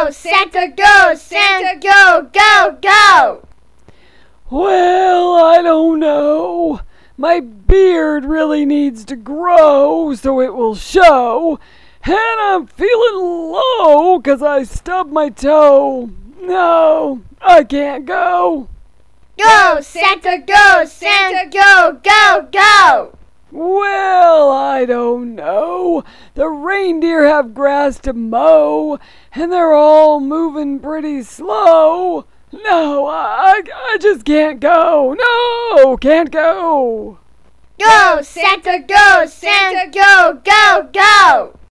Go, Santa, go! Santa, go, go, go! Well, I don't know. My beard really needs to grow so it will show. And I'm feeling low 'cause I stubbed my toe. No, I can't go. Go, Santa, go! Santa, go, go, go! Well, I don't know. The reindeer have grass to mow, and they're all moving pretty slow. No, I just can't go. No, can't go. Go, Santa, go! Santa, go, go, go!